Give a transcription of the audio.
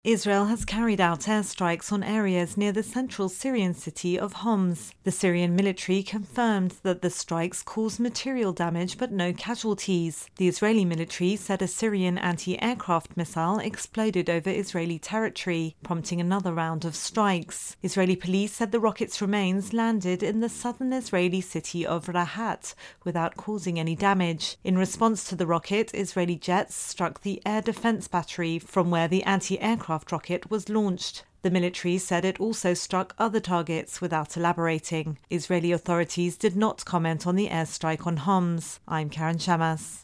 Israel has carried out airstrikes on areas near the central Syrian city of Homs. The Syrian military confirmed that the strikes caused material damage but no casualties. The Israeli military said a Syrian anti-aircraft missile exploded over Israeli territory, prompting another round of strikes. Israeli police said the rocket's remains landed in the southern Israeli city of Rahat without causing any damage. In response to the rocket, Israeli jets struck the air defense battery from where the anti-aircraft rocket was launched. The military said it also struck other targets without elaborating. Israeli authorities did not comment on the airstrike on Homs. I'm Karen Shamas.